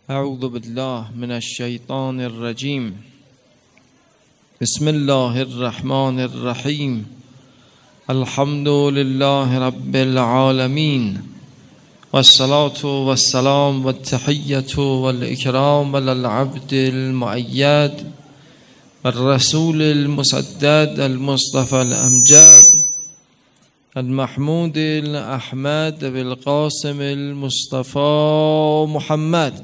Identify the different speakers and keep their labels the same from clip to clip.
Speaker 1: اعوذ بالله من الشیطان الرجیم. بسم الله الرحمن الرحیم. الحمد لله رب العالمین والصلاة والسلام والتحیة والإکرام علی العبد المؤید والرسول المسدد المصطفى الأمجد المحمود الأحمد بالقاسم المصطفى محمد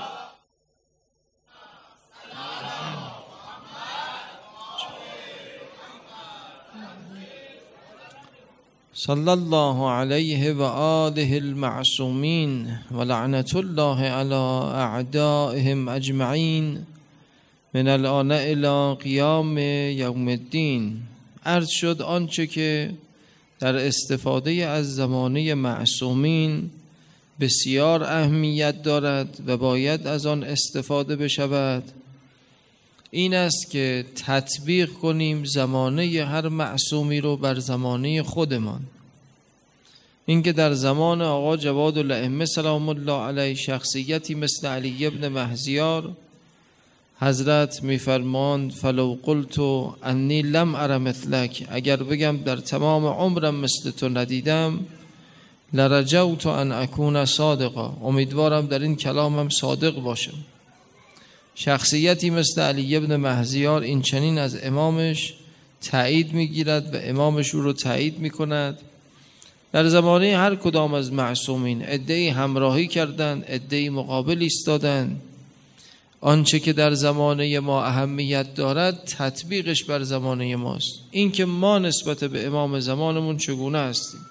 Speaker 1: صلی الله علیه و آله المعصومین و لعنت الله علی اعدائهم اجمعین من الآن الی قیام یوم الدین. عرض شد آنچه که در استفاده از زمانه معصومین بسیار اهمیت دارد و باید از آن استفاده بشود این است که تطبیق کنیم زمانه هر معصومی رو بر زمانه خودمان. اینکه در زمان آقا جواد الائمه سلام الله علیه شخصیتی مثل علی ابن مهزیار حضرت میفرماند فلو قلت انی لم ار مثلک، اگر بگم در تمام عمرم مثل تو ندیدم، لرجوت ان اکون صادقا، امیدوارم در این کلامم صادق باشم. شخصیتی مثل علی ابن مهزیار این چنین از امامش تایید میگیرد و امامش او رو تایید میکند. در زمانه هر کدام از معصومین عده‌ای همراهی کردند، عده‌ای مقابل ایستادند. آنچه که در زمانه ما اهمیت دارد تطبیقش بر زمانه ماست. این که ما نسبت به امام زمانمون چگونه هستیم.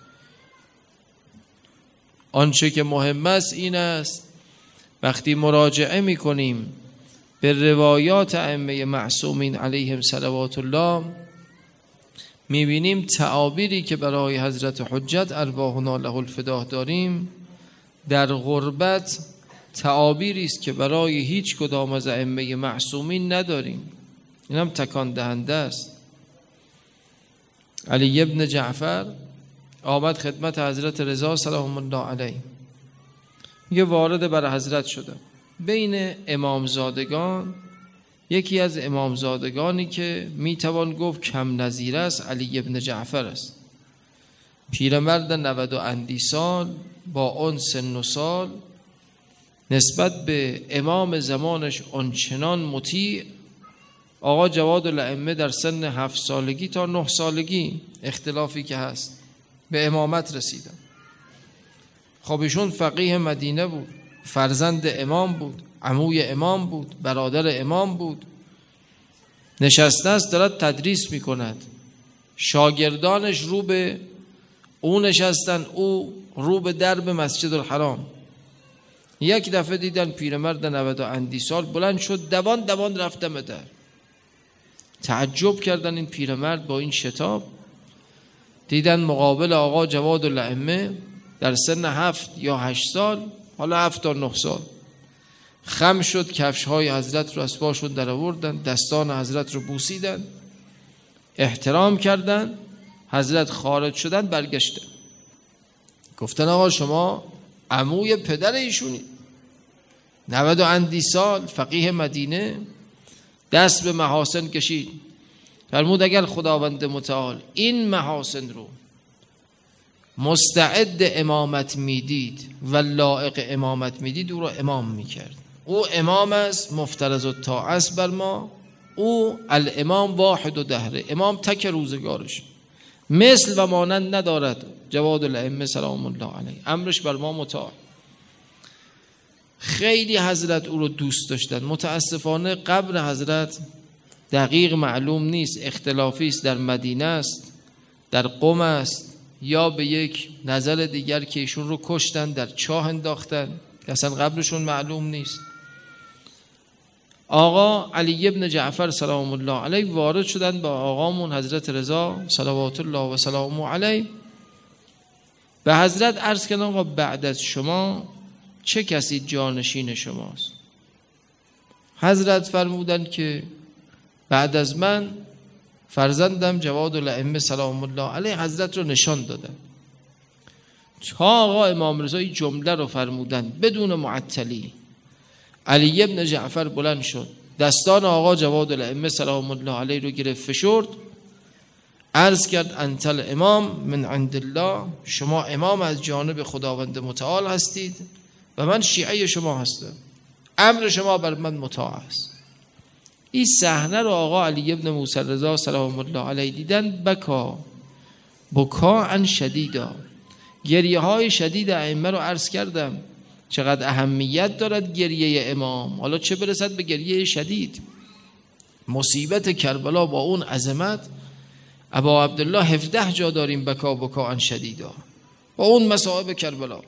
Speaker 1: آنچه که مهم است این است وقتی مراجعه میکنیم به روایات ائمه معصومین علیهم صلوات الله میبینیم تعابیری که برای حضرت حجت ارواحنا له الفداه داریم در غربت تعابیری است که برای هیچ کدام از ائمه معصومین نداریم. این هم تکان دهنده است. علی ابن جعفر آمد خدمت حضرت رضا سلام الله علیه، یه وارد بر حضرت شده. بین امامزادگان یکی از امامزادگانی که میتوان گفت کم نظیر است علی ابن جعفر است. پیرمرد 90 اندی سال با اون سن و سال نسبت به امام زمانش آنچنان مطیع. آقا جواد الائمه در سن 7 سالگی تا 9 سالگی اختلافی که هست به امامت رسیدن. خب ایشون فقیه مدینه بود، فرزند امام بود، عموی امام بود، برادر امام بود. نشسته است دارد تدریس می کند. شاگردانش رو به او نشستن، او رو به درب مسجد الحرام. یک دفعه دیدن پیرمرد 90 اندی سال بلند شد دوان رفتم در. تعجب کردن این پیرمرد با این شتاب. دیدن مقابل آقا جواد الائمه در سن 7 یا 8 سال، حالا 7 تا 9 سال، خم شد، کفش‌های حضرت رو از پاشون در آوردن، دستان حضرت رو بوسیدن، احترام کردن. حضرت خارج شدن، برگشتن گفتن آقا شما عموی پدر ایشونی، 90 اندی سال، فقیه مدینه، دست به محاسن کشید. فرمود اگر خداوند متعال این محاسن رو مستعد امامت میدید و لایق امامت میدید او رو امام میکرد. او امام است، مفترض الطاعه است بر ما. او الامام واحد و دهره، امام تک روزگارش، مثل و مانند ندارد. جواد الائمه سلام الله علیه امرش بر ما مطاع. خیلی حضرت او رو دوست داشتن. متاسفانه قبر حضرت دقیق معلوم نیست، اختلافی است، در مدینه است، در قم است، یا به یک نظر دیگر که ایشون رو کشتن، در چاه انداختن، اصلا قبرشون معلوم نیست. آقا علی ابن جعفر سلام الله علیه وارد شدن با آقامون حضرت رضا صلوات الله و سلام علیه. به حضرت عرض کردن آقا بعد از شما چه کسی جانشین شماست؟ حضرت فرمودن که بعد از من فرزندم جواد الائمه سلام الله علیه. حضرت رو نشان دادن. تا آقا امام رضا این جمله رو فرمودن بدون معطلی: علی ابن جعفر بلند شد، دستان آقا جواد الائمه سلام الله علیه رو گرفت فشرد، عرض کرد انت الامام من عند الله، شما امام از جانب خداوند متعال هستید و من شیعه شما هستم، امر شما بر من مطاع است. این صحنه رو آقا علی ابن موسی رضا سلام الله علیه دیدن، بکا شدیدا، گریه های شدید ائمه رو عرض کردم چقدر اهمیت دارد گریه امام، حالا چه برسد به گریه شدید. مصیبت کربلا با اون عظمت، ابا عبدالله 17 جا داریم بکا شدیدا با اون مصائب کربلا.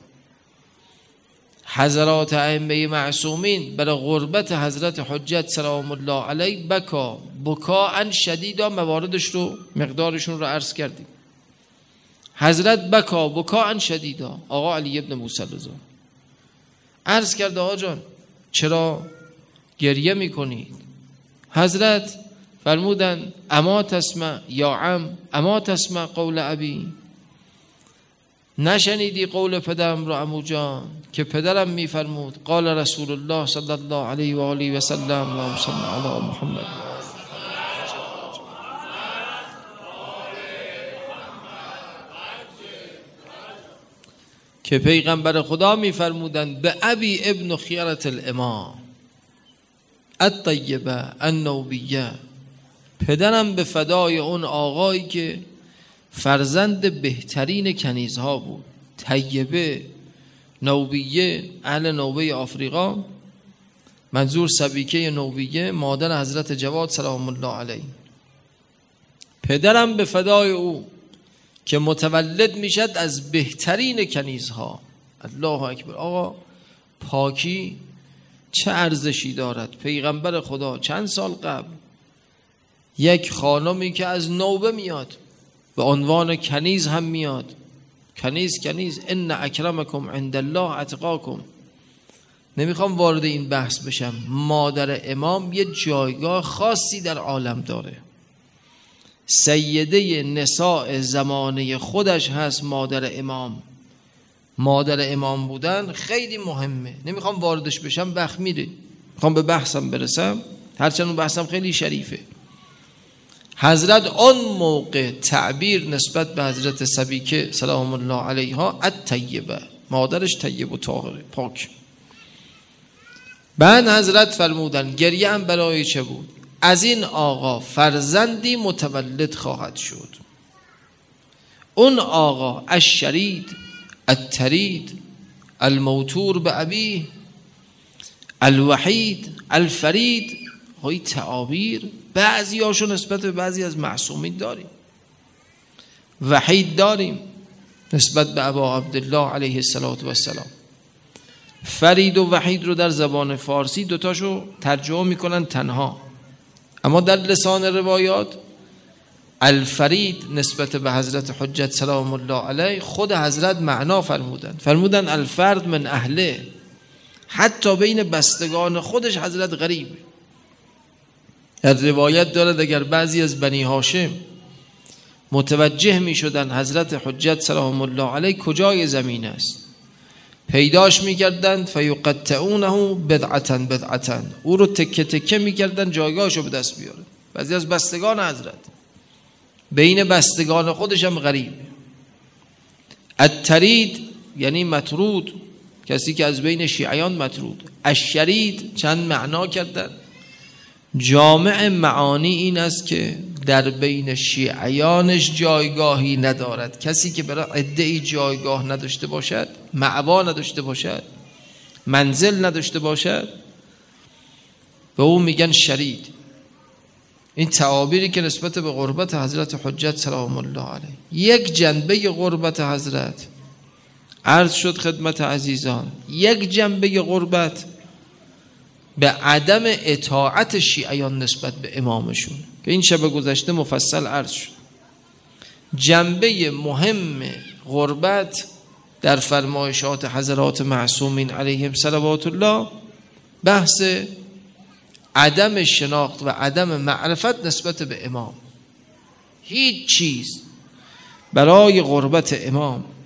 Speaker 1: حضرات ائمه معصومین برای غربت حضرت حجت سلام الله علیه بکا شدیدا، مواردش رو مقدارشون رو عرض کردیم. حضرت بکا شدیدا، آقا علی ابن موسی رضا عرض کرد آقا جان چرا گریه میکنید؟ حضرت فرمودن اما تسمع یا عم، اما تسمع قول ابی، نشنیدی قول پدرم رو عمو جان که پدرم میفرمود قال رسول الله صلی الله علیه و آله و سلم اللهم صل علی محمد. که پیغمبر خدا میفرمودند به ابی ابن خیرت الامام الطیبه النوبیه، پدرم به فدای اون آقایی که فرزند بهترین کنیزها بود، طیبه نوبیه، اهل نوبه آفریقا، منظور سبیکه نوبیه مادر حضرت جواد سلام الله علیه. پدرم به فدای او که متولد میشد از بهترین کنیزها. الله اکبر. آقا پاکی چه ارزشی دارد. پیغمبر خدا چند سال قبل یک خانمی که از نوبه میاد به عنوان کنیز هم میاد، کنیز ان اکرمکم عند الله اتقاکم. نمیخوام وارد این بحث بشم، مادر امام یه جایگاه خاصی در عالم داره، سیده نساء زمانه خودش هست. مادر امام بودن خیلی مهمه، نمیخوام واردش بشم، وقت میره، میخوام به بحثم برسم، هرچند اون بحثم خیلی شریفه. حضرت اون موقع تعبیر نسبت به حضرت سبیکه سلام الله علیها الطیبه، مادرش طیب و طاهره پاک. بعد حضرت فرمودن گریه هم برای چه بود؟ از این آقا فرزندی متولد خواهد شد. اون آقا الشرید الترید الموتور به ابی الوحید الفرید. های تعابیر بعضی هاشو نسبت به بعضی از معصومین داریم. وحید داریم نسبت به ابا عبدالله علیه السلام. فرید و وحید رو در زبان فارسی دوتاشو ترجمه میکنن تنها، اما در لسان روایات الفرید نسبت به حضرت حجت سلام الله علیه خود حضرت معنا فرمودن الفرد من اهله. حتی بین بستگان خودش حضرت غریب. در روایت دارد اگر بعضی از بنی هاشم متوجه می شدن حضرت حجت سلام الله علیه کجای زمین است، پیداش می کردن فیقطعونه بدعتا، او رو تکه تکه می کردن جایگاهشو به دست بیاره. بعضی از بستگان حضرت بین بستگان خودش هم غریب. الترید یعنی مطرود، کسی که از بین شیعیان مطرود. الشرید چند معنا کردن، جامع معانی این است که در بین شیعیانش جایگاهی ندارد. کسی که برای عده‌ای جایگاه نداشته باشد، مأوا نداشته باشد، منزل نداشته باشد، به اون میگن شرید. این تعابیری که نسبت به غربت حضرت حجت سلام الله علیه، یک جنبه غربت حضرت عرض شد خدمت عزیزان، یک جنبه غربت به عدم اطاعت شیعیان نسبت به امامشون که این شب گذشته مفصل عرض شد. جنبه مهم غربت در فرمایشات حضرات معصومین علیهم صلوات الله بحث عدم شناخت و عدم معرفت نسبت به امام. هیچ چیز برای غربت امام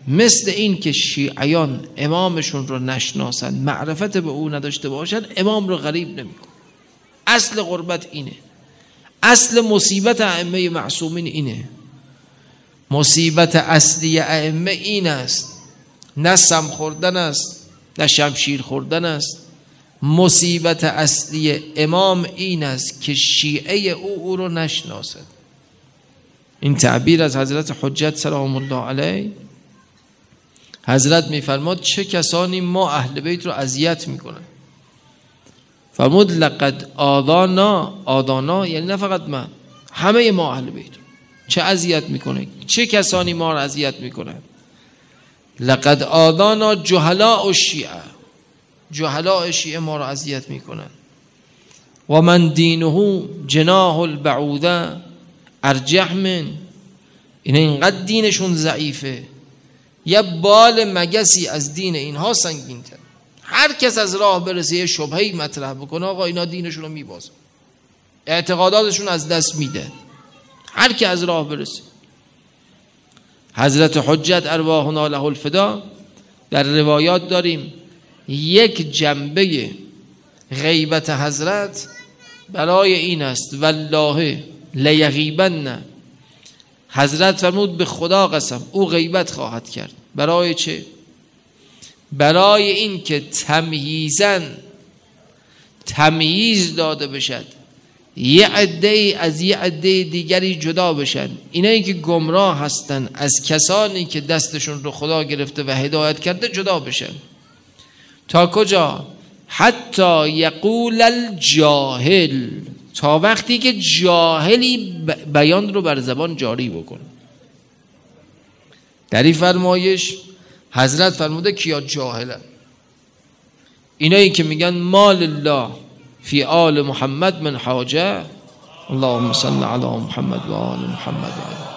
Speaker 1: مثل این که شیعیان امامشون رو نشناسن، معرفت به او نداشته باشن، امام رو غریب نمیکن. اصل غربت اینه، اصل مصیبت ائمه معصومین اینه. مصیبت اصلی ائمه این است، نه سم خوردن است نه شمشیر خوردن است. مصیبت اصلی امام این است که شیعه او رو نشناسد. این تعبیر از حضرت حجت سلام الله علیه. حضرت میفرماد چه کسانی ما اهل بیت رو اذیت میکنن. فرمود لقد آذانا، یعنی نه فقط من، همه ما اهل بیت چه اذیت میکنه. چه کسانی ما رو اذیت میکنن؟ لقد آذانا جهلاء الشیعه، جهلاء شیعه ما رو اذیت میکنن. و من دینه جناح البعوضه ارجح من، اینقدر دینشون ضعیفه، یه بال مگسی از دین اینها سنگین تر. هر کس از راه برسه یه شبهه‌ای مطرح بکنه، آقا اینا دینشون رو میبازن، اعتقاداتشون از دست میده. هر کی از راه برسه. حضرت حجت ارواحنا له الفدا در روایات داریم یک جنبه غیبت حضرت برای این است والله لیغیبن. حضرت فرمود به خدا قسم او غیبت خواهد کرد. برای چه؟ برای این که تمییز داده بشد، یه عده از یه عده دیگری جدا بشن. اینایی که گمراه هستن از کسانی که دستشون رو خدا گرفته و هدایت کرده جدا بشن. تا کجا؟ حتی یقول الجاهل، تا وقتی که جاهلی بیان رو بر زبان جاری بکنه. در این فرمایش حضرت فرموده کیا جاهلن؟ اینایی که میگن مال الله فی آل محمد من حاجه، اللهم صل علی محمد و آل محمد.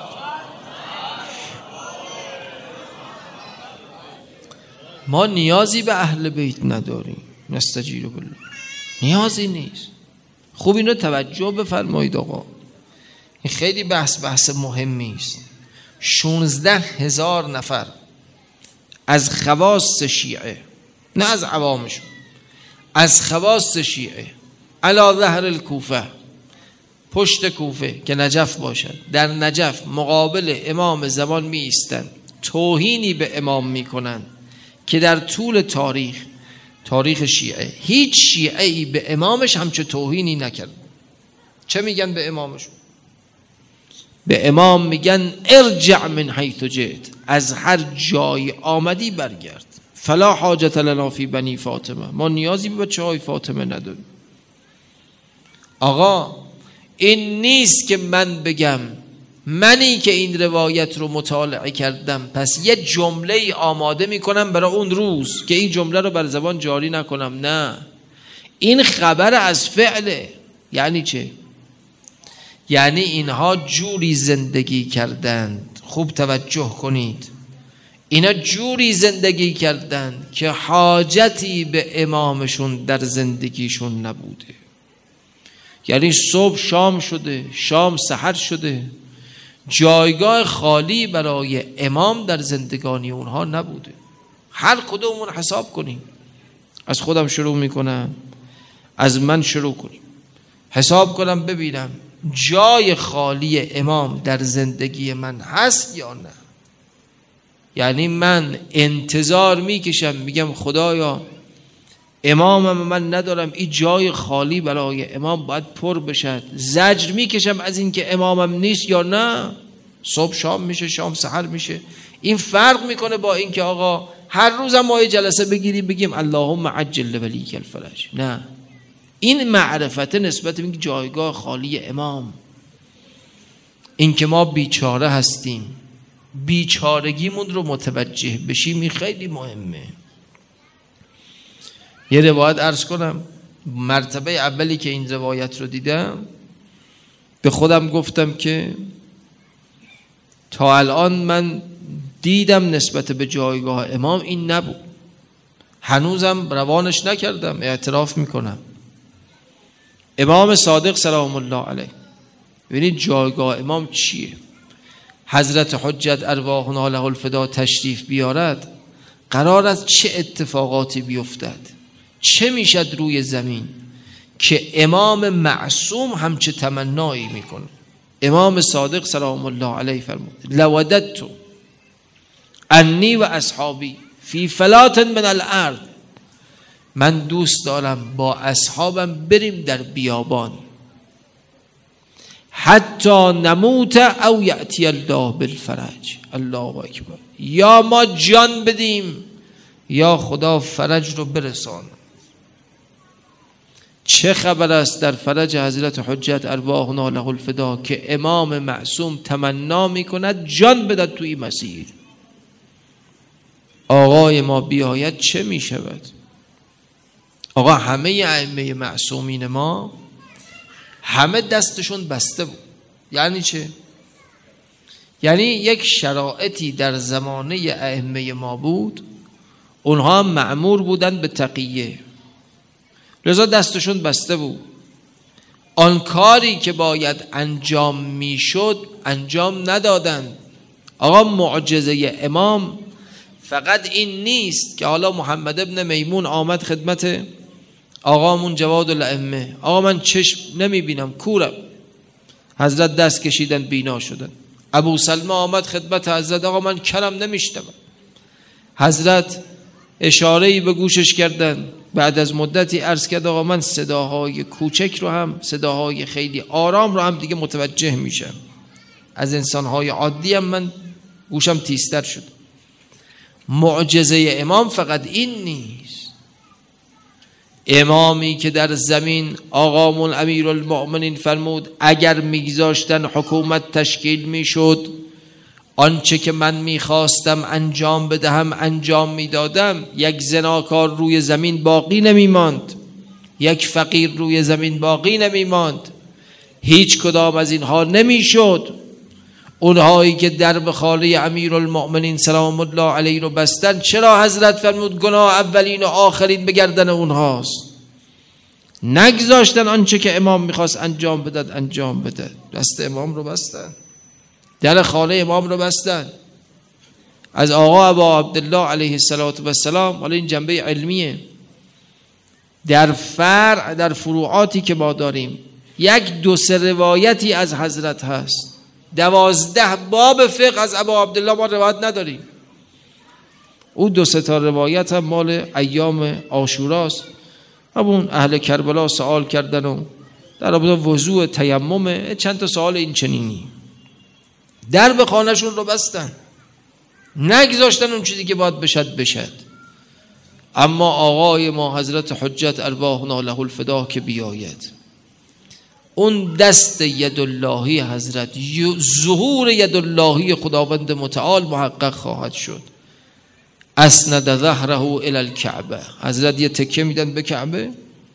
Speaker 1: ما نیازی به اهل بیت نداریم، نستجیر بالله، نیازی نیست. خوب این رو توجه بفرمایید آقا، این خیلی بحث مهمی است. 16,000 نفر از خواص شیعه، نه از عوامشون، از خواص شیعه علی ظهر الکوفه، پشت کوفه که نجف باشد، در نجف مقابل امام زمان می ایستند، توهینی به امام می کنند که در طول تاریخ شیعه هیچ شیعه‌ای به امامش همچه توهینی نکرد. چه میگن به امامشون؟ به امام میگن ارجع من حیث جئت، از هر جای آمدی برگرد. فلا حاجت لنا فی بنی فاطمه، ما نیازی به بچه‌های فاطمه نداریم. آقا این نیست که من بگم منی که این روایت رو مطالعه کردم پس یه جمله آماده میکنم برای اون روز که این جمله رو بر زبان جاری نکنم. نه، این خبر از فعله. یعنی چه؟ یعنی اینها جوری زندگی کردند، خوب توجه کنید، اینا جوری زندگی کردند که حاجتی به امامشون در زندگیشون نبوده. یعنی صبح شام شده، شام سحر شده، جایگاه خالی برای امام در زندگانی اونها نبوده. هر کدومون حساب کنیم، از خودم شروع میکنم، از من شروع کنیم، حساب کنم ببینم جای خالی امام در زندگی من هست یا نه. یعنی من انتظار میکشم، میگم خدایا امامم من ندارم، این جای خالی برای امام باید پر بشد. زجر میکشم از این که امامم نیست یا نه؟ صبح شام میشه، شام سحر میشه. این فرق میکنه با این که آقا هر روزم ما یه جلسه بگیریم بگیم اللهم عجل ولیک الفرج. نه، این معرفت نسبت به جایگاه خالی امام، این که ما بیچاره هستیم، بیچارگیمون رو متوجه بشیم، این خیلی مهمه. یه روایت عرض کنم، مرتبه اولی که این روایت رو دیدم به خودم گفتم که تا الان من دیدم نسبت به جایگاه امام این نبود، هنوزم روانش نکردم، اعتراف میکنم. امام صادق سلام الله علیه، ببینید جایگاه امام چیه. حضرت حجت ارواحنا له الفدا تشریف بیارد، قرار است چه اتفاقاتی بیفتد، چه میشد روی زمین که امام معصوم همچه تمنایی میکنه. امام صادق سلام الله علیه فرمود لوددت انی و اصحابی فی فلات من الارض، من دوست دارم با اصحابم بریم در بیابان، حتی نموت او یأتی الله بالفرج. الله اکبر. یا ما جان بدیم یا خدا فرج رو برسان. چه خبر است در فرج حضرت حجت ارواحنا له الفدا که امام معصوم تمنا میکند جان بدهد توی مسیر. آقای ما بیاید چه میشود؟ آقا همه ائمه معصومین ما همه دستشون بسته بود. یعنی چه؟ یعنی یک شرایطی در زمانه ائمه ما بود، اونها مأمور بودن به تقیه، لذا دستشون بسته بود. آن کاری که باید انجام میشد انجام ندادند. آقا معجزه امام فقط این نیست که حالا محمد ابن میمون آمد خدمت آقامون جواد الائمه، آقا من چشم نمیبینم کورم، حضرت دست کشیدن بینا شدن. ابو سلمه آمد خدمت حضرت، آقا من کرم نمیشتم، حضرت اشاره‌ای به گوشش کردن، بعد از مدتی عرض کرد آقا من صداهای کوچک رو هم، صداهای خیلی آرام رو هم دیگه متوجه میشم، از انسانهای عادی هم من گوشم تیزتر شد. معجزه امام فقط این نیست. امامی که در زمین آقامون امیرالمؤمنین فرمود اگر میگذاشتن حکومت تشکیل میشد، آنچه که من میخواستم انجام بدهم انجام میدادم، یک زناکار روی زمین باقی نمیماند، یک فقیر روی زمین باقی نمیماند، هیچ کدام از اینها نمیشد. اونهایی که درب خانه امیرالمؤمنین سلام الله علیه رو بستن، چرا حضرت فرمود گناه اولین و آخرین به گردن اونهاست؟ نگذاشتن آنچه که امام میخواست انجام بدد انجام بده. دست امام رو بستن، در خانه امام رو بستن. از آقا ابا عبدالله علیه السلام، حالا این جنبه علمیه، در فرع در فروعاتی که ما داریم یک دو سه روایتی از حضرت هست، 12 باب فقه از ابا عبدالله ما روایت نداریم. او 2-3 تا روایت هم مال ایام عاشوراست. همون اهل کربلا سوال کردن و در رابطه وضوء تیمم چند تا سوال این چنینی، در به خانهشون رو بستن، نگذاشتن اون چیزی که باید بشد. اما آقای ما حضرت حجت ارواحنا له الفدا که بیاید، اون دست یداللهی حضرت، ظهور یداللهی خداوند متعال محقق خواهد شد. اسند ظهره الی الکعبه، حضرت یه تکه میدن به کعبه،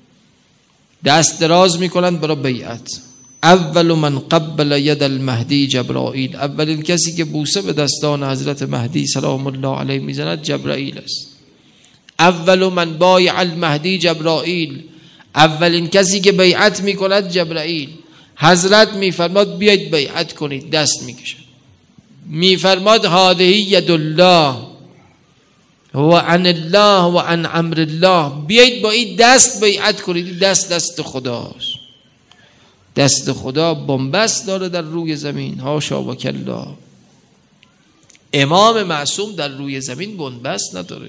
Speaker 1: دست دراز میکنن برای بیعت. اول من قبل ید المهدی جبرائیل، اولین کسی که بوسه به دستان حضرت مهدی سلام الله علیه میزند جبرائیل است. اول من بایع المهدی جبرائیل، اولین کسی که بیعت میکند جبرائیل. حضرت میفرماد بیاید بیعت کنید، دست میکشد، میفرماد هذه ید الله و عن الله و عن امر الله، بیایید با این دست بیعت کنید. دست خداست، دست خدا بنبست داره در روی زمین، حاشا و کلا. امام معصوم در روی زمین بنبست نداره.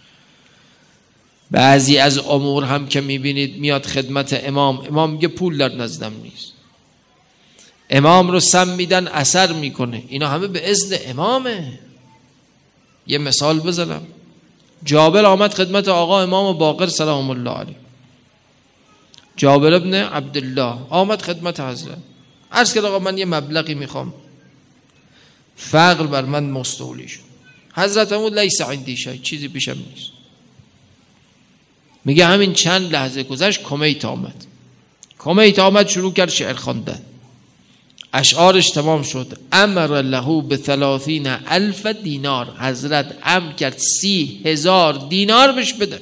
Speaker 1: بعضی از امور هم که میبینید میاد خدمت امام میگه پول در نزدم نیست، امام رو سم میدن اثر میکنه، اینا همه به اذن امامه. یه مثال بزنم، جابر آمد خدمت آقا امام باقر سلام الله علیه، جابر ابن عبدالله آمد خدمت حضرت، عرض کرد آقا من یه مبلغی میخوام، فقر بر من مستولی شد. حضرت فرمود لیس عندی شیء، چیزی پیشم نیست. میگه همین چند لحظه گذشت کمیت آمد شروع کرد شعر خواندن، اشعارش تمام شد. امر له ب30,000 دینار، حضرت امر کرد 30,000 دینار بهش بده.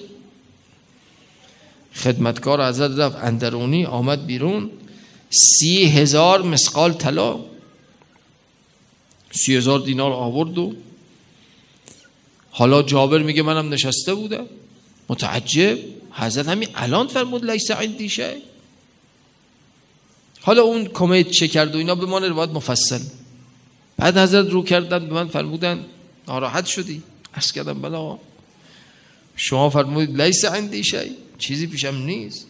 Speaker 1: خدمتکار حضرت رفت اندرونی، آمد بیرون، 30,000 مسقال طلا. 30,000 دینار آورد و حالا جابر میگه منم نشسته بودم متعجب، حضرت همین الان فرمود لیس عندی شیء. حالا اون کمیت چه کرد و اینا به ما روایت مفصل. بعد حضرت رو کردن به من فرمودن ناراحت شدی؟ عرض کردم بلا، شما فرمودید لیس عندی شیء، چیزی پیشم نیست.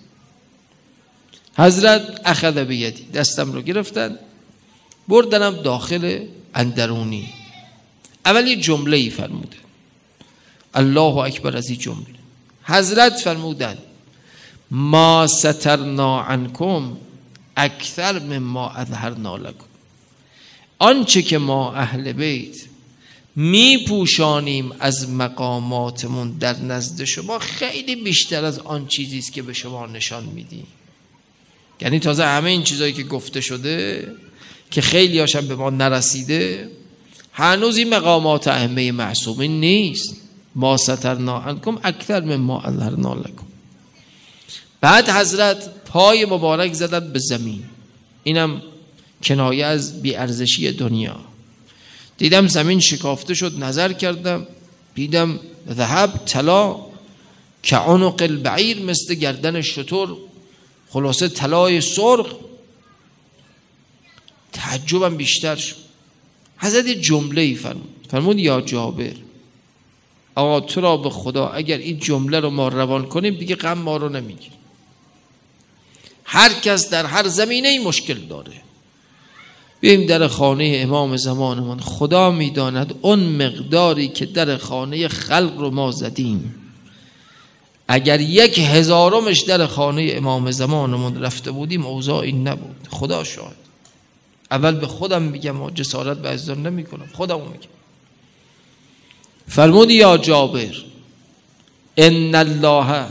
Speaker 1: حضرت اخذ بیدی، دستم رو گرفتن بردنم داخل اندرونی. اول یه جمله ای فرمودن، الله اکبر. از این جمله حضرت فرمودن ما سترنا عنکم اکثر مما اظهرنا لکم، آنچه که ما اهل بیت می پوشانیم از مقاماتمون در نزد شما خیلی بیشتر از آن چیزی است که به شما نشان میدیم. یعنی تازه همه این چیزایی که گفته شده که خیلی هاشم به ما نرسیده، هنوز این مقامات ائمه معصومین نیست. ما سترنا عنکم اکثر مما اظهرنا لکم. بعد حضرت پای مبارک زدن به زمین، اینم کنایه از بی‌ارزشی دنیا. دیدم زمین شکافته شد، نظر کردم دیدم ذهب، طلا، کعنق البعیر، مثل گردن شتر، خلاصه طلای سرخ. تعجبم بیشتر شد. حضرت جمله‌ای فرمود یا جابر، آقا تو را به خدا اگر این جمله رو ما روان کنیم دیگه غم ما رو نمیگیر. هر کس در هر زمینه‌ای مشکل داره، بیم در خانه امام زمانمان، خدا میداند اون مقداری که در خانه خلق رو ما زدیم، اگر 1/1000 در خانه امام زمانمان رفته بودیم اوضاع این نبود. خدا شاهد. اول به خودم میگم، جسارت به عزیزان نمی کنم، خودمو میگم. فرمود یا جابر ان الله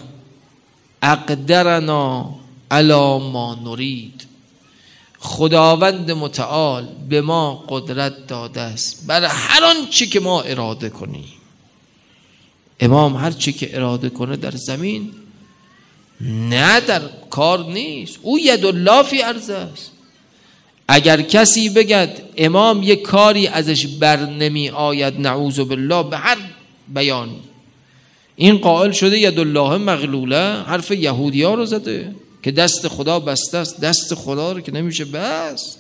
Speaker 1: اقدرنا علی ما نرید، خداوند متعال به ما قدرت داده است برای هر آنچه که ما اراده کنیم. امام هر چی که اراده کنه در زمین، نه در کار نیست. او ید الله فی ارض است. اگر کسی بگد امام یک کاری ازش بر نمی آید، نعوذ بالله، به هر بیانی این قائل شده ید الله مغلوله، حرف یهودی ها رو زده که دست خدا بسته است. دست خدا رو که نمیشه بست.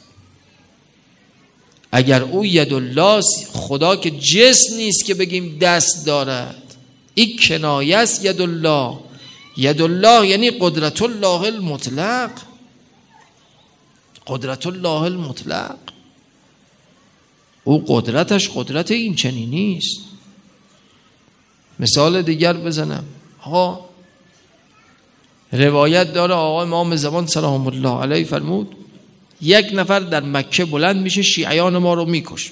Speaker 1: اگر او ید الله، خدا که جسم نیست که بگیم دست دارد، این کنایه است. ید الله، ید الله یعنی قدرت الله المطلق، قدرت الله المطلق. او قدرتش قدرت این چنینی است. مثال دیگر بزنم، آقا روایت داره آقا امام زمان سلام الله علیه فرمود یک نفر در مکه بلند میشه شیعیان ما رو میکشه،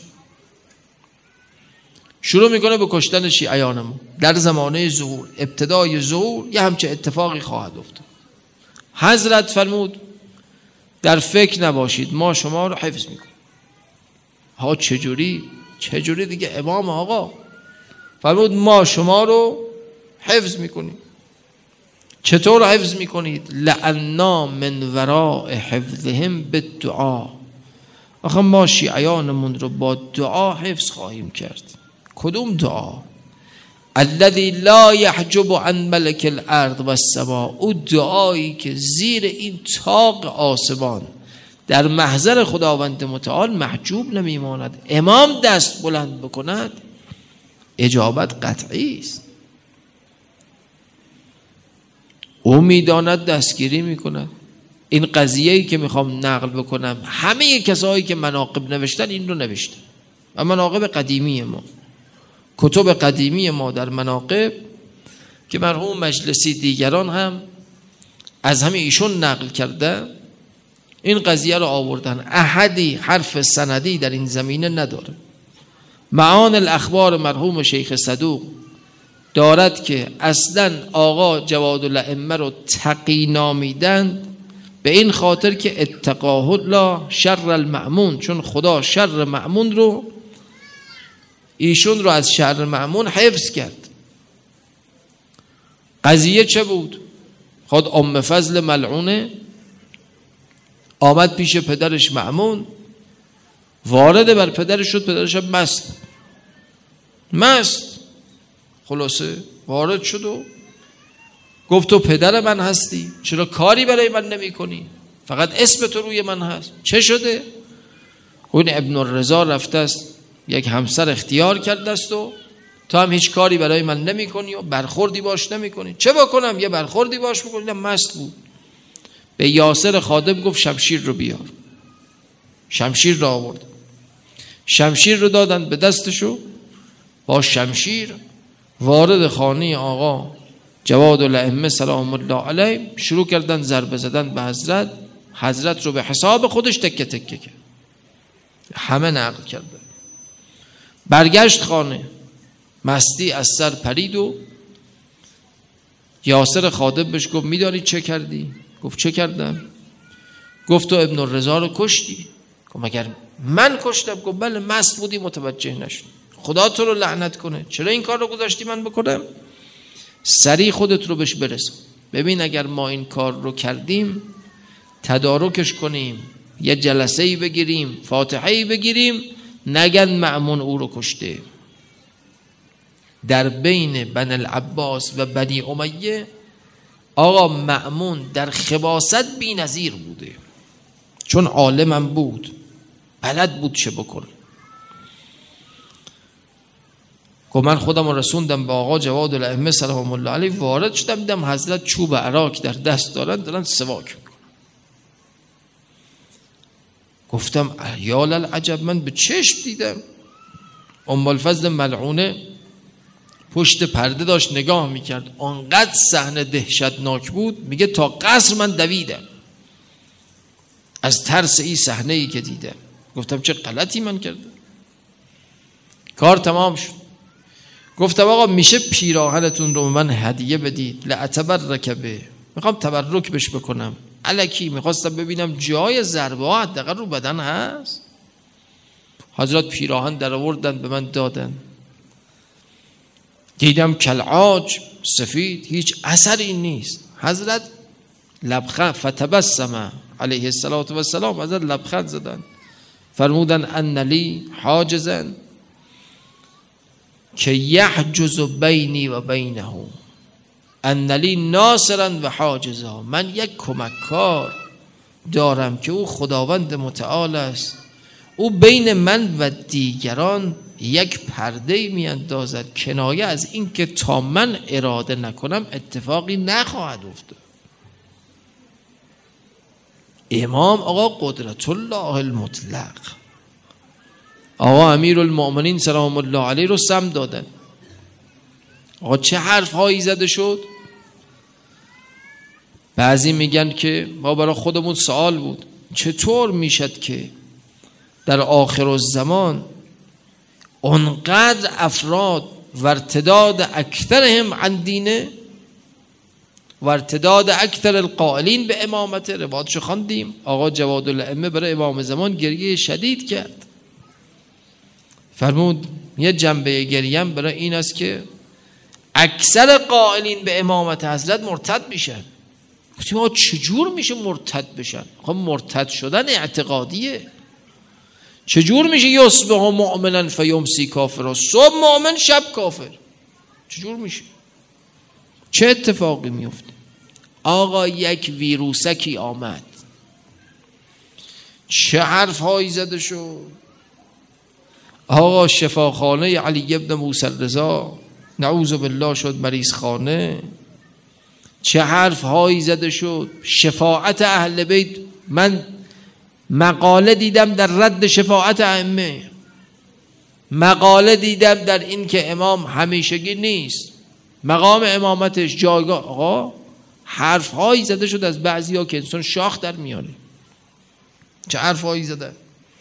Speaker 1: شروع میکنه به کشتن شیعیان ما. در زمانه ظهور، ابتدای ظهور، یه همچه اتفاقی خواهد افتاد. حضرت فرمود در فکر نباشید، ما شما رو حفظ میکنیم. ها چجوری دیگه امام آقا فرمود ما شما رو حفظ میکنیم. چطور حفظ میکنید؟ لعنا من وراء حفظهم بالدعا، آخه ما شیعیانمون رو با دعا حفظ خواهیم کرد. کدوم دعا؟ الذی لا یحجب عن ملک الارض والسماء، او دعایی که زیر این طاق آسمان در محضر خداوند متعال محجوب نمیماند. امام دست بلند بکند اجابت قطعی است. او میداند دستگیری میکند. این قضیه‌ای که میخوام نقل بکنم، همه کسایی که مناقب نوشتن این رو نوشتن و مناقب قدیمی ما، کتب قدیمی ما در مناقب که مرحوم مجلسی دیگران هم از همه ایشون نقل کرده، این قضیه رو آوردن. احدی حرف سندی در این زمینه نداره. معان الاخبار مرحوم شیخ صدوق دارد که اصلا آقا جواد الائمه رو تقی نامیدند به این خاطر که اتقاه الله شر المأمون، چون خدا شر مأمون رو، ایشون رو از شر مأمون حفظ کرد. قضیه چه بود؟ خود ام فضل ملعونه آمد پیش پدرش مأمون، وارد بر پدرش شد، پدرش هم مست. خلاصه وارد شد و گفت تو پدر من هستی، چرا کاری برای من نمی کنی؟ فقط اسم تو روی من هست، چه شده؟ اون ابن الرضا رفته است یک همسر اختیار کرده است و تو هم هیچ کاری برای من نمی کنی و برخوردی باش نمی کنی. چه بکنم؟ یه برخوردی باش بکنی. مست بود. به یاسر خادم گفت شمشیر رو بیار. شمشیر رو آورد، شمشیر رو دادن به دستشو، با شمشیر وارد خانه آقا جواد الائمه سلام الله علیه شروع کردن ضربه زدن به حضرت. حضرت رو به حساب خودش تکه تکه کرد، همه نقل کرده. برگشت خانه، مستی از سر پرید و یاسر خادم بهش گفت میدانی چه کردی؟ گفت چه کردم؟ گفت تو ابن الرضا رو کشتی. گفت مگر من کشتم؟ گفت بله مست بودی متوجه نشد. خدا تو رو لعنت کنه، چرا این کار رو گذاشتی من بکنم؟ سریع خودت رو بهش برسون. ببین اگر ما این کار رو کردیم تدارکش کنیم، یه جلسه‌ای بگیریم، فاتحه‌ای بگیریم، نگن مأمون او رو کشته. در بین بنی العباس و بنی امیه آقا مأمون در خباثت بی نظیر بوده، چون عالمم بود، بلد بود چه بکن. که من خودم رو رسوندم به آقا جواد الائمه سلام الله علیه، وارد شدم دیدم حضرت چوب عراک در دست دارن سواک میکنن. گفتم یا للعجب، من به چشم دیدم. ام الفضل ملعونه پشت پرده داشت نگاه میکرد، انقدر صحنه دهشتناک بود، میگه تا قصر من دویدم از ترس این صحنه ای که دیدم. گفتم چه غلطی من کردم. کار تمام شد. گفتم آقا میشه پیراهنتون رو من هدیه بدید؟ لأتبرک به، میخوام تبرک بش بکنم. الکی میخواستم ببینم جای ضربه ها حداقل رو بدن هست. حضرت پیراهن در آوردن به من دادن، دیدم کالعاج سفید، هیچ اثری نیست. حضرت لبخند، فتبسم علیه السلام، حضرت لبخند زدن، فرمودن ان لی حاجزا که یحجز بینی و بینه، ان لی ناصرا و حاجزا، من یک کمککار دارم که او خداوند متعال است، او بین من و دیگران یک پرده می اندازد، کنایه از این که تا من اراده نکنم اتفاقی نخواهد افتاد. امام آقا قدرت الله المطلق، آقا امیرالمؤمنین سلام الله علیه رو سم دادن. آقا چه حرف هایی زده شد. بعضی میگن که ما برای خودمون سوال بود چطور میشد که در آخر الزمان اونقدر افراد و ارتداد اکثرهم عن دینه و ارتداد اکثر القائلین به امامت. روایتشو خواندیم، آقا جواد الائمه برای امام زمان گریه شدید کرد، فرمود یه جنبه گریم برای این است که اکثر قائلین به امامت حضرت مرتد میشن. گفتیم آقا چجور میشه مرتد بشن؟ آقا مرتد شدن اعتقادیه. چجور میشه یصبح مؤمنا فیمسی کافرا، صبح مؤمن شب کافر؟ چجور میشه؟ چه اتفاقی میفته؟ آقا یک ویروسکی آمد، چه حرف هایی زده شد. آقا شفاخانه علی ابن موسی الرضا نعوذ بالله شد مریض خانه، چه حرف هایی زده شد. شفاعت اهل بیت، من مقاله دیدم در رد شفاعت ائمه، مقاله دیدم در این که امام همیشگی نیست، مقام امامتش جایگاه. آقا حرف هایی زده شد از بعضی ها که انسان شاخ در میاره. چه حرف هایی زده.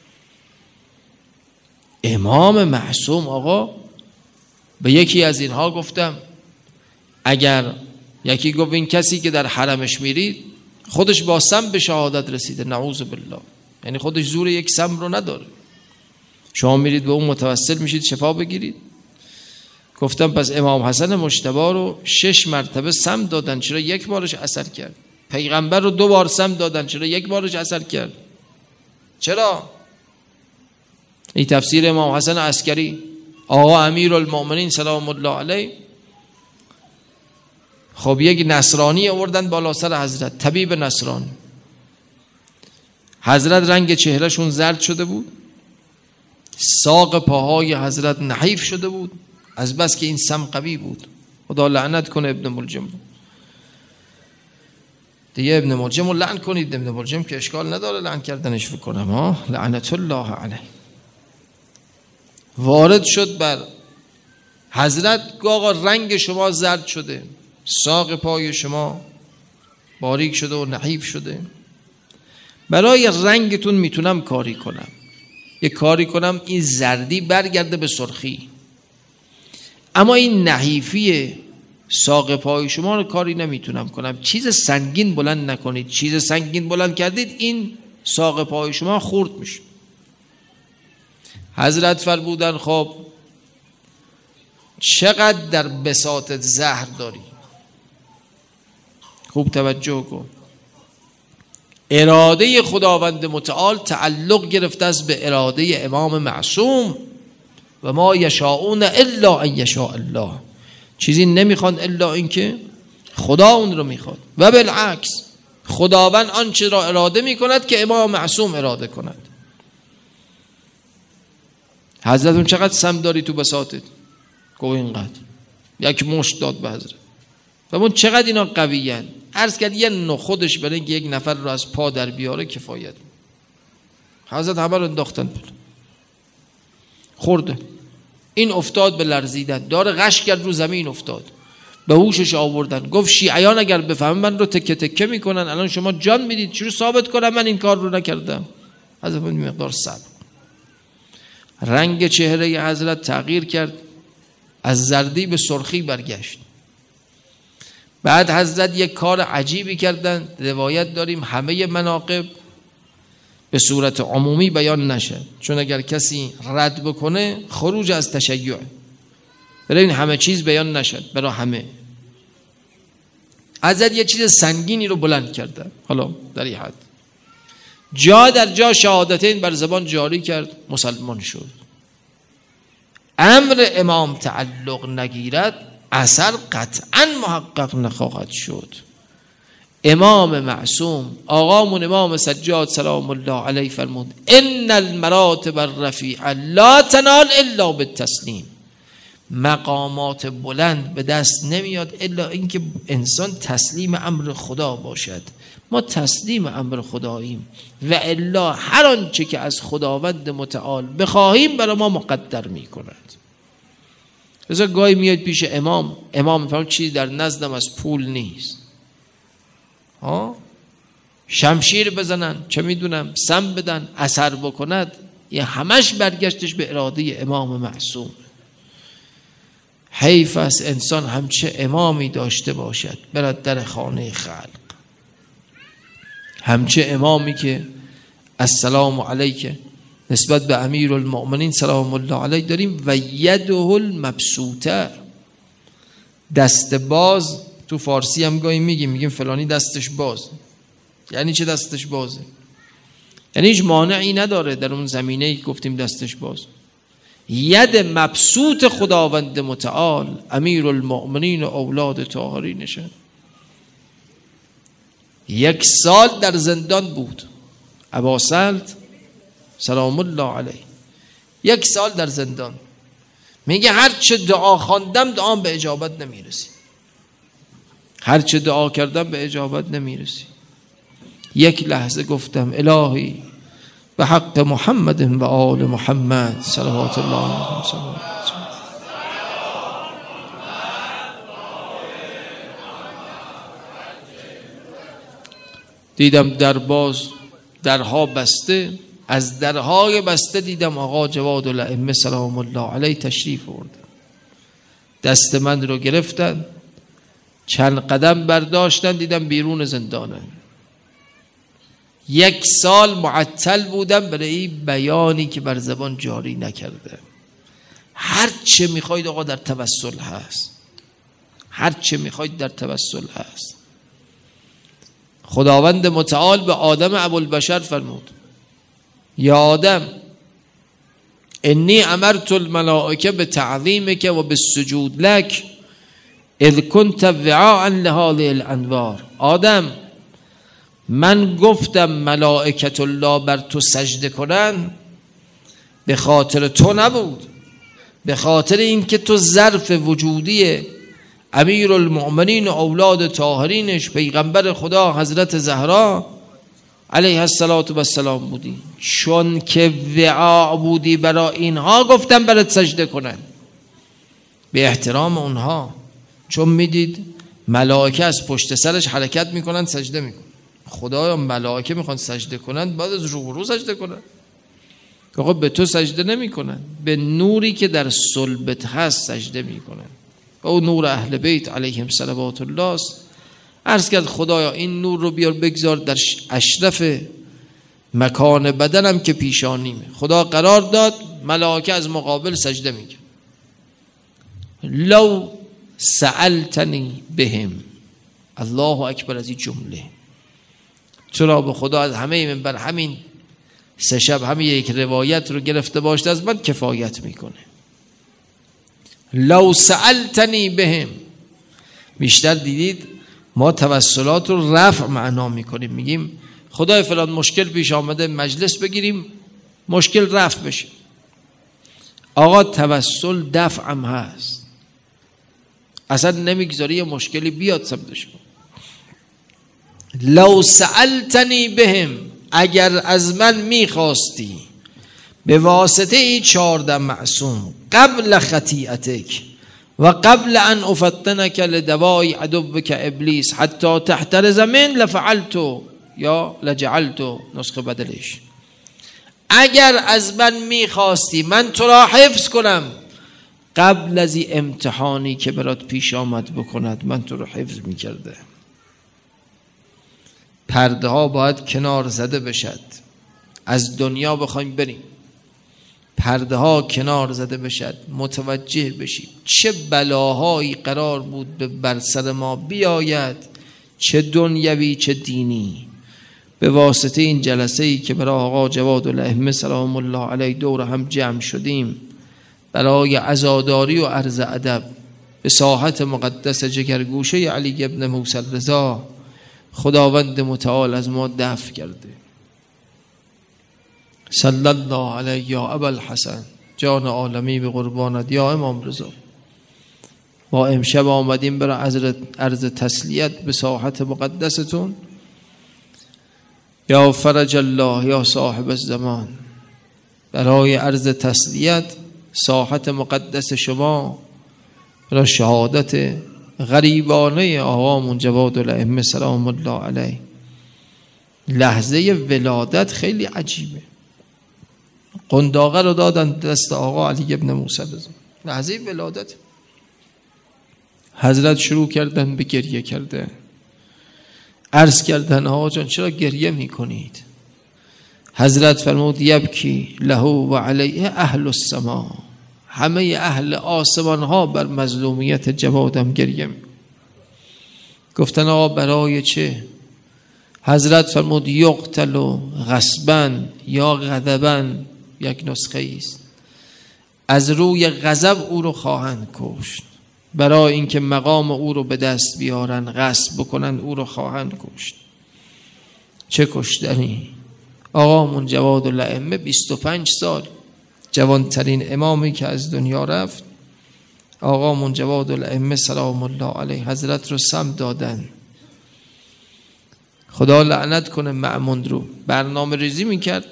Speaker 1: امام معصوم آقا به یکی از اینها گفتم، اگر یکی گفت این کسی که در حرمش میرید خودش با سم به شهادت رسیده، نعوذ بالله، یعنی خودش زور یک سم رو نداره، شما میرید به اون متوسل میشید شفا بگیرید. گفتم پس امام حسن مجتبی رو 6 مرتبه سم دادن، چرا یک بارش اثر کرد؟ پیغمبر رو 2 بار سم دادن، چرا یک بارش اثر کرد؟ چرا؟ این تفسیر امام حسن عسکری، آقا امیرالمؤمنین سلام الله علیه. خب یک نصرانی آوردن بالا سر حضرت، طبیب نصرانی. حضرت رنگ چهرهشون زرد شده بود، ساق پاهای حضرت نحیف شده بود از بس که این سم قوی بود. خدا لعنت کنه ابن ملجم دیگه. ابن ملجم رو لعن کنید، ابن ملجم که اشکال نداره لعن کردنش بکنم ها، لعنت الله علیه. وارد شد بر حضرت، آقا رنگ شما زرد شده، ساق پای شما باریک شده و نحیف شده، برای رنگتون میتونم کاری کنم، یه کاری کنم این زردی برگرده به سرخی، اما این نحیفی ساق پای شما رو کاری نمیتونم کنم. چیز سنگین بلند نکنید، چیز سنگین بلند کردید این ساق پای شما خورد میشه. حضرت فرمودن خب چقدر در بساطت زهر داری؟ خوب توجه کن. اراده خداوند متعال تعلق گرفته است به اراده امام معصوم، و ما یشاءون الا ان یشاء الله. چیزی نمیخوان الا اینکه خدا اون رو میخواد، و بالعکس خداوند آنچه را اراده میکند که امام معصوم اراده کند. حضرت اون چقدر سم داری تو بساطت؟ گوه اینقدر. یک مشت داد به حضرت. و اون چقدر اینا قوی هن. عرض کرد یه خودش برای اینکه یک نفر رو از پا در بیاره کفایت. حضرت همه رو انداختن بود، خورده. این افتاد به لرزیدن، داره غش کرد رو زمین افتاد، به هوشش آوردن. گفت شیعیان اگر بفهمن من رو تکه تکه میکنن، الان شما جان میدید، چرا ثابت کنم من این کار رو نکردم؟ حضرت این مقدار صبر. رنگ چهره حضرت تغییر کرد، از زردی به سرخی برگشت. بعد حضرت یک کار عجیبی کردن، روایت داریم همه مناقب به صورت عمومی بیان نشد، چون اگر کسی رد بکنه خروج از تشیع، برای این همه چیز بیان نشد برای همه. حضرت یه چیز سنگینی رو بلند کردن، حالا در این حد جا در جا شهادتین بر زبان جاری کرد، مسلمان شد. امر امام تعلق نگیرد اثر قطعا محقق نخواهد شد. امام معصوم آقامون امام سجاد سلام الله علیه فرمود ان المراتب الرفیعه لا تنال الا بالتسلیم. مقامات بلند به دست نمیاد الا اینکه انسان تسلیم امر خدا باشد. ما تسلیم امر خداییم و الا هر آنچه که از خداوند متعال بخواهیم برای ما مقدر میکند. لذا گاهی میاد پیش امام میفهمم چیزی در نزدم از پول نیست، شمشیر بزنن، چه میدونم سم بدن، اثر بکند، یه همش برگشتش به اراده امام معصوم. حیف است انسان همچه امامی داشته باشد برد در خانه خلق، همچه امامی که السلام علیک نسبت به امیرالمؤمنین سلام الله علیه داریم و یده المبسوطه، دست باز. تو فارسی هم گاهی میگیم فلانی دستش باز. یعنی چه دستش بازه؟ یعنی هیچ مانعی نداره در اون زمینه گفتیم دستش باز. ید مبسوط خداوند متعال امیرالمؤمنین و اولاد طاهرینشه. 1 سال در زندان بود ابا سلط سلام الله علیه، 1 سال در زندان. میگه هر چه دعا خواندم دعام به اجابت نمیرسی، هر چه دعا کردم به اجابت نمیرسی. 1 لحظه گفتم الهی به حق محمد و آل محمد صلوات الله علیهم. دیدم در باز، درها بسته، از درهای بسته دیدم آقا جواد الائمه سلام الله علیه تشریف آورد. دست من رو گرفتن، چند قدم برداشتن، دیدم بیرون زندانه. 1 سال معطل بودم برای بیانی که بر زبان جاری نکرده. هر چه میخواید آقا در توسل هست، هر چه میخواید در توسل هست. خداوند متعال به آدم ابوالبشر فرمود یا آدم انی امرت الملائکه بتعظیمک و بالسجود لک اذ کنت وعاء لهذه الانوار. آدم، من گفتم ملائکت الله بر تو سجده کنن به خاطر تو نبود، به خاطر اینکه تو ظرف وجودی امیر المؤمنین و اولاد طاهرینش پیغمبر خدا حضرت زهرا علیه السلام بودی. چون که وعاء بودی برای اینها گفتم برات سجده کنن، به احترام اونها. چون میدید ملائکه از پشت سرش حرکت میکنن سجده میکنن. خدایا ملائکه میخوان سجده کنن بعد از رو سجده کنن. آقا به تو سجده نمیکنن، به نوری که در صلبت هست سجده میکنن. او نور اهل بیت علیهم صلوات الله است. عرض کرد خدایا این نور رو بیار بگذار در اشرف مکان بدنم که پیشانیمه. خدا قرار داد ملائکه از مقابل سجده میکنن. لو سألتنی بهم. الله اکبر از این جمله. چرا به خدا از همه من بر همین 3 شب همین یک روایت رو گرفته باشد از من کفایت میکنه. لو سألتنی بهم. بیشتر دیدید ما توسلات رو رفع معنا میکنیم، میگیم خدای فلان مشکل پیش آمده مجلس بگیریم مشکل رفع بشه. آقا توسل دفع هم هست، اصلا نمیگذاری یه مشکلی بیاد سمت شما. لو سألتنی بهم، اگر از من میخواستی به واسطه این 14 معصوم قبل خطیئتک و قبل ان افتنک لدوای عدوک ابلیس حتی تحترز من لفعلتو یا لجعلتو نسخه بدلش. اگر از من میخواستی من تو را حفظ کنم قبل از این امتحانی که برات پیش آمد بکند، من تو رو حفظ میکرده. پرده ها باید کنار زده بشد. از دنیا بخوایم بریم پرده ها کنار زده بشد، متوجه بشیم چه بلاهایی قرار بود بر سر ما بیاید، چه دنیوی چه دینی. به واسطه این جلسه ای که برای آقا جواد الائمه سلام الله علیه دور هم جمع شدیم برای عزاداری و عرض ادب به ساحت مقدس جگرگوشه علی ابن موسی رضا، خداوند متعال از ما دفع کرده. صلی الله علیه یا ابوالحسن، جان عالمی به قربانت یا امام رضا. ما امشب آمدیم برای عرض تسلیت به ساحت مقدستون. یا فرج الله یا صاحب الزمان، برای عرض تسلیت ساحت مقدس شما برای شهادت غریبانه آقامون جواد الائمه سلام الله علیه. لحظه ولادت خیلی عجیبه. قنداقه رو دادن دست آقا علی ابن موسی رضا، لحظه ولادت. حضرت شروع کردن به گریه کردن. عرض کردن آقا جان چرا گریه میکنید؟ حضرت فرمود یبکی له و علیه اهل السما، همه اهل آسمان ها بر مظلومیت جوادم گریه می. گفتن آقا برای چه؟ حضرت فرمود یقتل غصبا یا غضبا، یک نسخه است، از روی غضب او رو خواهند کشت، برای اینکه مقام او رو به دست بیارن غصب بکنن او رو خواهند کشت. چه کشتنی؟ آقامون جواد الائمه 25 سال جوانترین امامی که از دنیا رفت، آقامون جواد الائمه سلام الله علیه حضرت رو سم دادن. خدا لعنت کنه مأمون رو. برنامه ریزی میکرد،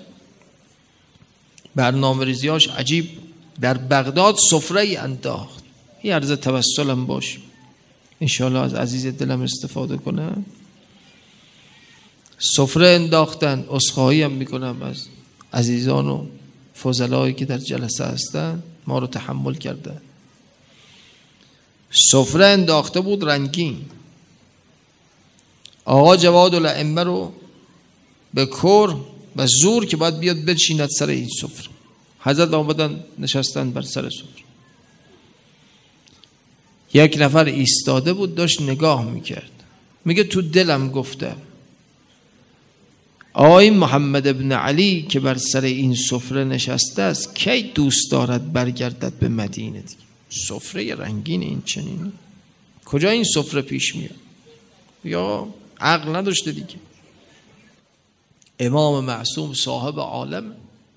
Speaker 1: برنامه ریزیاش عجیب. در بغداد سفره انداخت. این عرض توسلم باش انشاءالله از عزیز دلم استفاده کنه. سفره انداختن. عذرخواهی هم میکنم از عزیزان و فضلایی که در جلسه هستن، ما رو تحمل کردن. سفره انداخته بود رنگین. آقا جواد الائمه رو به کور و زور که باید بیاد بنشیند سر این سفره. حضرت آمدن نشستن بر سر سفره. یک نفر ایستاده بود داشت نگاه میکرد. میگه تو دلم گفتم آقای محمد ابن علی که بر سر این سفره نشسته است کی دوست دارد برگردد به مدینه دیگه؟ سفره رنگین این چنین، کجا این سفره پیش میاد؟ یا عقل نداشته دیگه. امام معصوم صاحب عالم،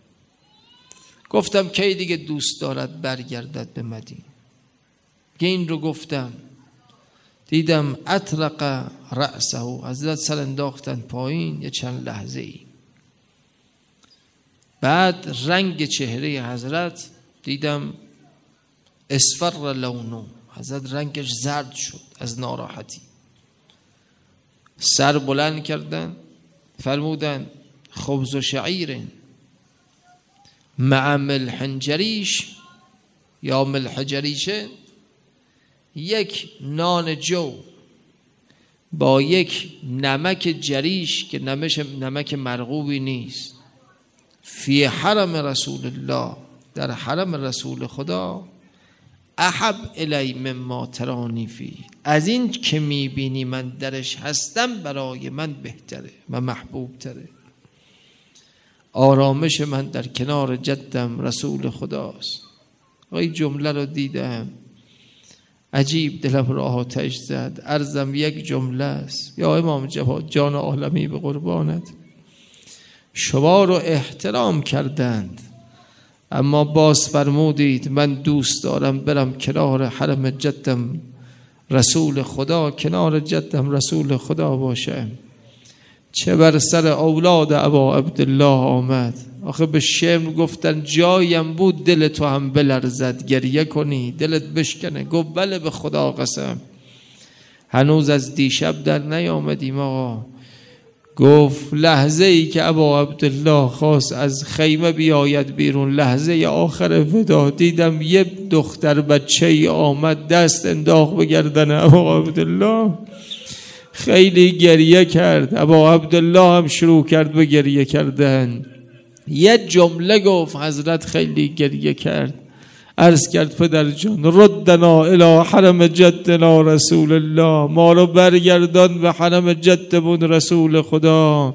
Speaker 1: گفتم کی دیگه دوست دارد برگردد به مدینه؟ که این رو گفتم دیدم اطرق رأسه، حضرت سر انداختن پایین یه چند لحظه ای، بعد رنگ چهره حضرت دیدم اصفر لونه، حضرت رنگش زرد شد از ناراحتی. سر بلند کردن فرمودن خبز و شعیر مع ملح جریش یا ملح جریشه، یک نان جو با یک نمک جریش که نمک مرغوبی نیست، فی حرم رسول الله، در حرم رسول خدا، احب الی مما ترانی فی، از این که میبینی من درش هستم برای من بهتره و محبوب تره. آرامش من در کنار جدم رسول خداست. این جمله رو دیدم عجیب دلم را آتش زد. عرضم یک جمله است، یا امام جواد جان عالمی به قربانت، شما رو احترام کردند اما باز فرمودید من دوست دارم برم کنار حرم جدم رسول خدا، کنار جدم رسول خدا باشم. چه بر سر اولاد ابا عبدالله آمد. آخه به شمر گفتن جایم بود دل تو هم بلرزد، گریه کنی دلت بشکنه. گفت بله به خدا قسم، هنوز از دیشب در نیامدیم آقا. گفت لحظه ای که ابا عبدالله خواست از خیمه بیاید بیرون، لحظه آخر ودا، دیدم یه دختر بچه ای آمد دست انداخت به گردن ابا عبدالله، خیلی گریه کرد. ابا عبدالله هم شروع کرد به گریه کردن. یه جمله گفت حضرت خیلی گریه کرد، عرض کرد پدر جان ردنا الی حرم جدنا رسول الله، ما رو برگردان به حرم جدمون رسول خدا.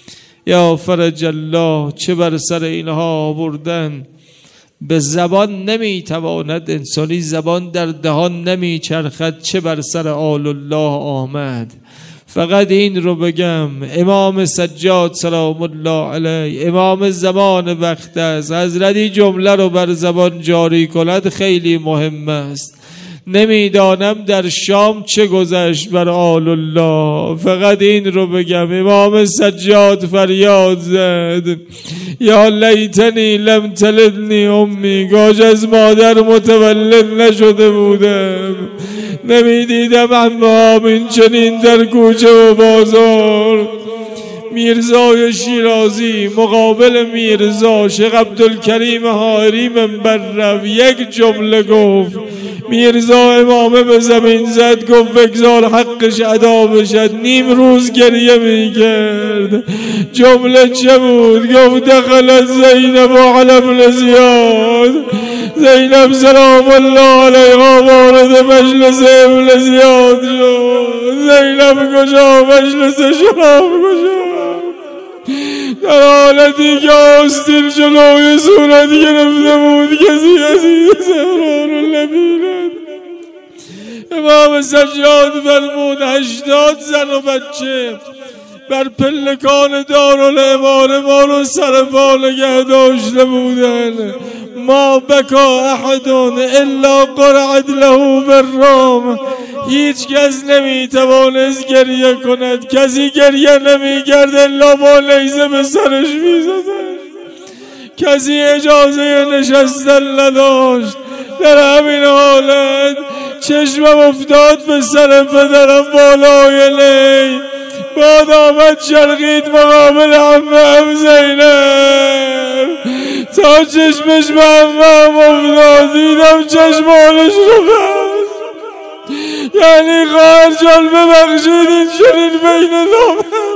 Speaker 1: یا فرج الله، چه بر سر اینها آوردن، به زبان نمیتواند، انسانی زبان در دهان نمیچرخد، چه بر سر آل الله آمد. فقط این رو بگم، امام سجاد سلام الله علیه امام زمان وقت است، حضرتی جمله رو بر زبان جاری کند خیلی مهم است. نمیدانم در شام چه گذشت بر آل الله، فقط این رو بگم امام سجاد فریاد زد یا لیتنی لم تلدنی امی، کاش از مادر متولد نشده بودم، نمیدیدم عمه‌ام این چنین در کوچه و بازار. میرزای شیرازی مقابل میرزا شیخ عبدالکریم حائری منبر رفت، یک جمله گفت، میرزا امامه به زمین زد، گفت بگذار حقش ادا بشد. نیم روز گریه میکرد. جمله چه بود؟ گفت دخلت زینب علی ابن زیاد، زینب سلام الله علیها وارد مجلس ابن زیاد شد. زینب کجا؟ مجلس شراب کجا؟ در حالتی که آستین جلوی صورت گرفته بود، کسی عزیز زهرا رو نبیند. امام سجاد فرمود 80 زن و بچه بر پلکان دارالعماره ما رو سر پا نگه داشته بودن. ما بکا احد الا قرعت له بالرام، هیچ کس نمیتوانست گریه کند، کسی گریه نمیکرد الا با نیزه به سرش میزدن، کسی اجازه نشستن نداشت. در همین حالت چشمم افتاد به سر پدرم بالای نی، بعد آمد چرخید مقابل عمه‌ام زینب، تا چشمش به عمه‌ام افتاد دیدم چشمانش رو بست. یعنی خواهر جان ببخشید این چنین بین نامه